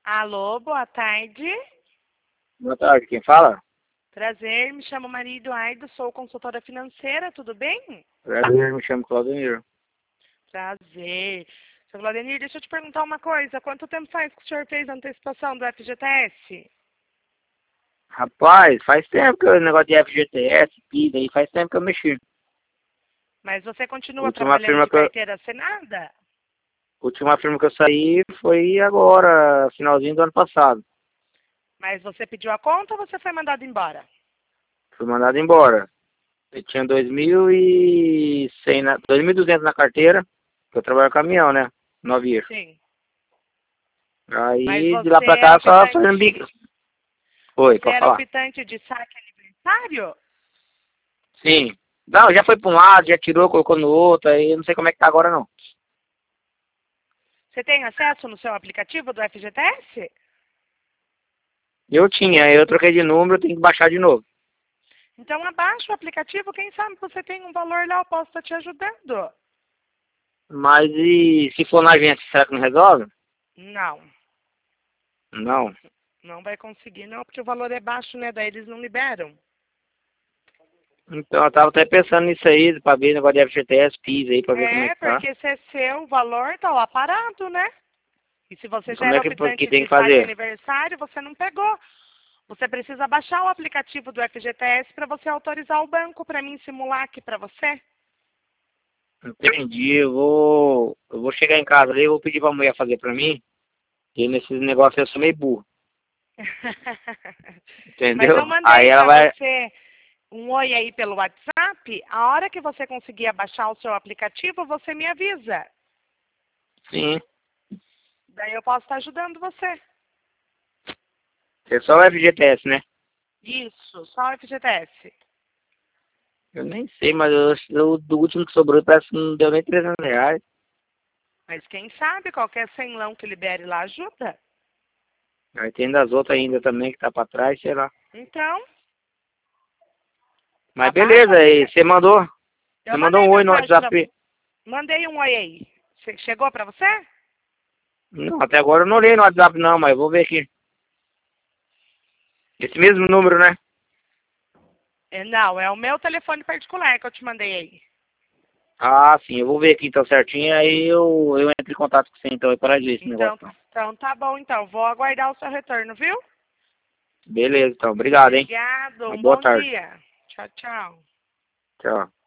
Alô, boa tarde. Boa tarde, quem fala? Prazer, me chamo Maria Eduardo, sou consultora financeira, tudo bem? Prazer, me chamo Claudemir. Prazer. Seu Claudenir, deixa eu te perguntar uma coisa. Quanto tempo faz que o senhor fez a antecipação do FGTS? Rapaz, faz tempo que o negócio de FGTS, PIS, aí faz tempo que eu mexi. Mas você continua Última trabalhando firma de que eu, carteira assinada? última firma que eu saí foi agora, finalzinho do ano passado. Mas você pediu a conta ou você foi mandado embora? Fui mandado embora. Eu tinha 2.100 2.200 na carteira, que eu trabalho com caminhão, né? 9 eixos. Sim. Mas Aí, de lá você pra era cá, só fazendo bico. optante, Oi, você pode era falar. optante de saque aniversário? Sim. Não, já foi pra um lado, já tirou, colocou no outro, aí eu não sei como é que tá agora, não. Você tem acesso no seu aplicativo do FGTS? Eu tinha, eu troquei de número, eu tenho que baixar de novo. Então abaixa o aplicativo, quem sabe você tem um valor lá, eu posso estar te ajudando. Mas e se for na agência, será que não resolve? Não, Não. não vai conseguir não, porque o valor é baixo, né? Daí eles não liberam. Então eu tava até pensando nisso aí, pra ver o negócio de FGTS, PIS aí, pra ver como é É, que tá. porque se é seu, o valor tá lá parado, né? E se você E já como era é que optante tem de que saque fazer? aniversário, você não pegou. Você precisa baixar o aplicativo do FGTS para você autorizar o banco para mim simular aqui para você. Entendi, eu vou chegar em casa ali, eu vou pedir pra mulher fazer pra mim, e nesses negócios eu sou meio burro, Mas eu entendeu? Aí mandei ela para vai, você um oi aí pelo WhatsApp. A hora que você conseguir baixar o seu aplicativo, você me avisa. sim, Daí eu posso estar ajudando você. é só o FGTS, né? Isso, só o FGTS. Eu nem sei, mas do último que sobrou parece que não deu nem R$ 300. Mas quem sabe qualquer senlão que libere lá ajuda. Aí tem das outras ainda também que tá pra trás, sei lá. Então, Mas abaixa o beleza, aí aplicativo. você Eu mandou mandei um oi no mensagem para WhatsApp. Mandei um oi aí. Chegou para você? Não, até agora eu não olhei no WhatsApp não, mas vou ver aqui. Esse mesmo número, né? Não, é o meu telefone particular que eu te mandei aí. Ah, sim, eu vou ver aqui então certinho, aí eu entro em contato com você então, para ver esse negócio então. Então tá bom então. Vou aguardar o seu retorno, viu? Beleza, então, obrigado, hein? Obrigado, Uma um boa bom tarde. dia. Tchau, tchau. Tchau.